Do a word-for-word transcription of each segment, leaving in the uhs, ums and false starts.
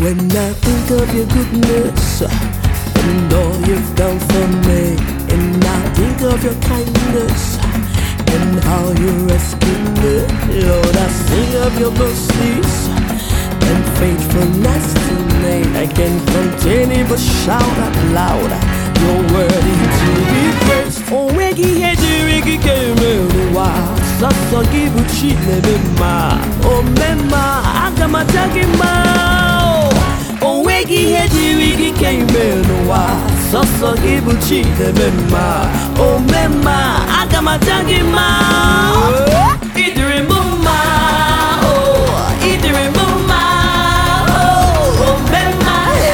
When I think of your goodness and all you've done for me, and I think of your kindness and how you rescued me, Lord, I sing of your mercies and faithfulness to me. I can't contain it but shout out loud, you're worthy to be praised. Oh, wegi heji rigi keme wa sasa gibuchi lebema. Oh, mema agama tagima. Oh, wegi heji rigi keme wa sasa gibuchi lebema. Oh, mema agama tagima. Idiri muma. Oh, idiri muma. Oh, mema.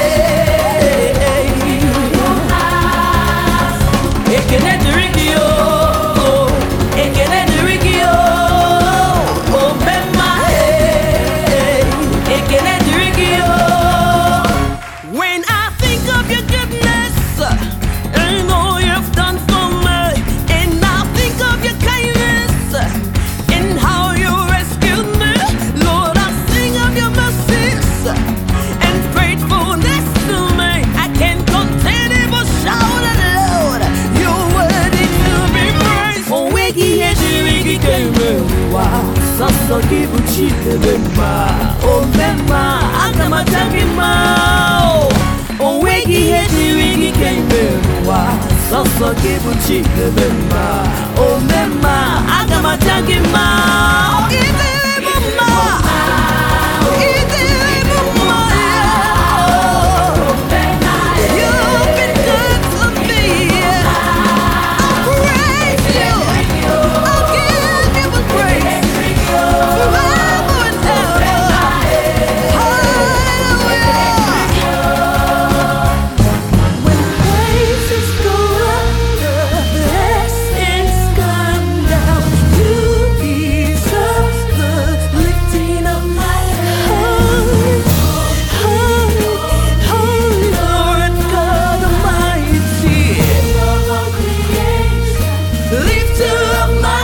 When I think of your goodness and all you've done for me, and I think of your kindness and how you rescued me, Lord, I sing of your mercies and faithfulness to me. I can't contain it but shout it loud, you're worthy to be praised. Oh, wegi heji rigi keme wa sasa gibuchi lebema. Oh, mema agama tagima. Oh, wegi heji rigi keme wa sasa gibuchi lebema. Oh, mema agama tagima. Idiri muma. Idiri muma. You've been good to me. I'll praise you. I'll give you the praise forever and ever. Hallelujah. When praises go up, blessings come down. You deserve the lifting of my heart. Holy, holy Lord God Almighty, lifter of my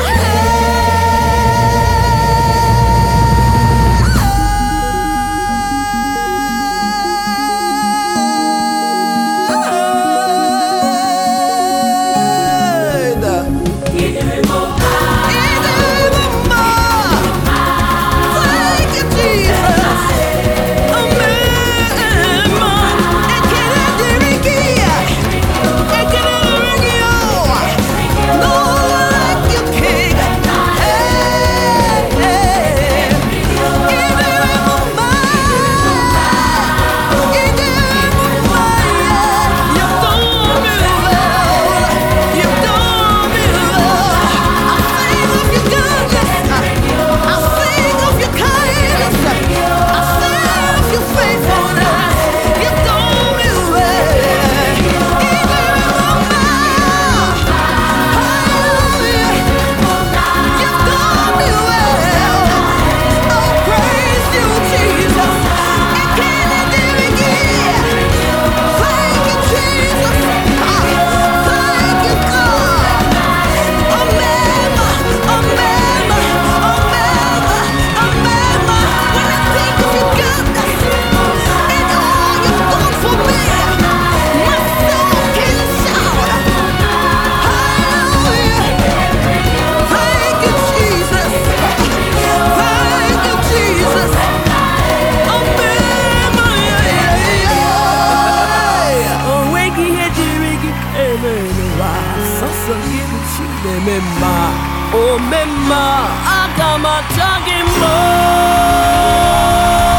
oh, mema agama tagima.